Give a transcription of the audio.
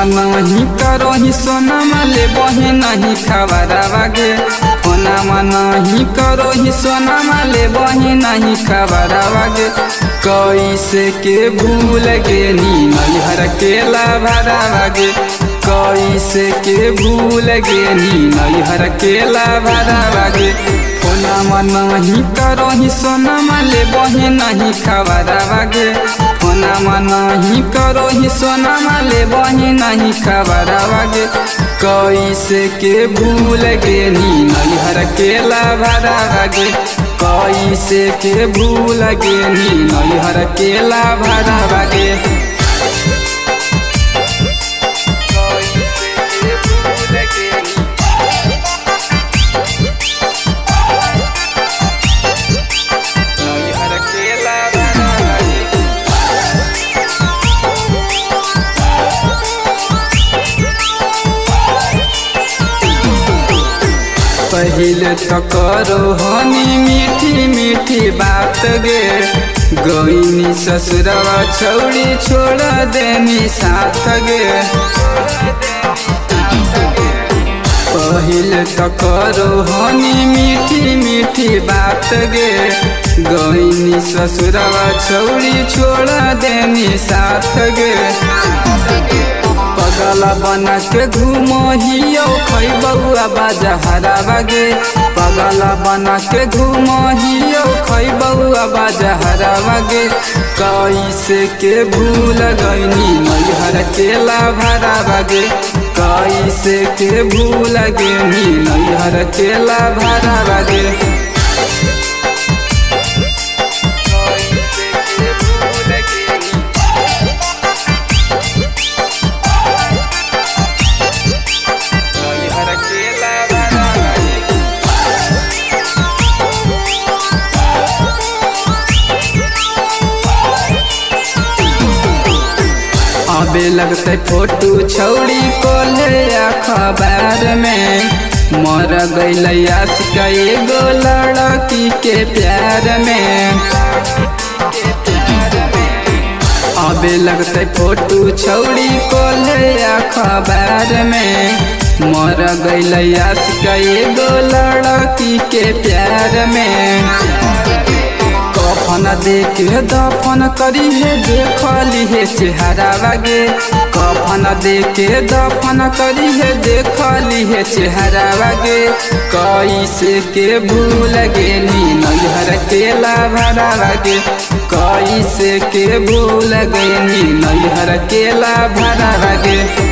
नहीं करही सोनमा ले बही नहीं खबरवा गे फोनमा नहीं करही सोनमा ले बही नहीं खबरवा गे कैसे के भूल गे नी नैहर के लाभरवा गे कैसे के भूल गे नी नैहर के लाभरवा गे फोनमा नहीं करही सोनमा ले बही नहीं खबरवा गे फोनमा नहीं करही सोनमा ले बही नहीं खबरवा गे कैसे के भूल गे नी नैहर के लाभरवा गे कैसे के भूल गे नी नैहर के लाभरवा गे पहले तो करो हनी मीठी मीठी बात गे गईनी ससुरवा छौड़ी छोड़ देनी साथ गे पहले तो करो हनी मीठी मीठी बात गे गईनी ससुरवा छौड़ी छोड़ देनी साथ गे पगला बना के घूमहियो खैबौआ बाजहरावा गे पगला बना के घूमहियो खैबौआ बाजहरावा गे कैसे के भूल गईनी नैहर के लाभरवा गे कैसे के भूल गईनी नैहर के लाभरवा गे अबे लगते फोटो छौड़ी को ले अखबार में मर गई आशिका एगो लड़की के प्यार में अबे लगते फोटो छौड़ी को ले अखबार में मर गई आशिका एगो लड़की के प्यार में कफन देखे दफन करी है देखली है चेहरा गे कफन देखे दफन करी है देखली है चेहरा गे कैसे के भूल गेली नैहर के लाभरवा गे कैसे के भूल गेली नैहर के लाभरवा गे।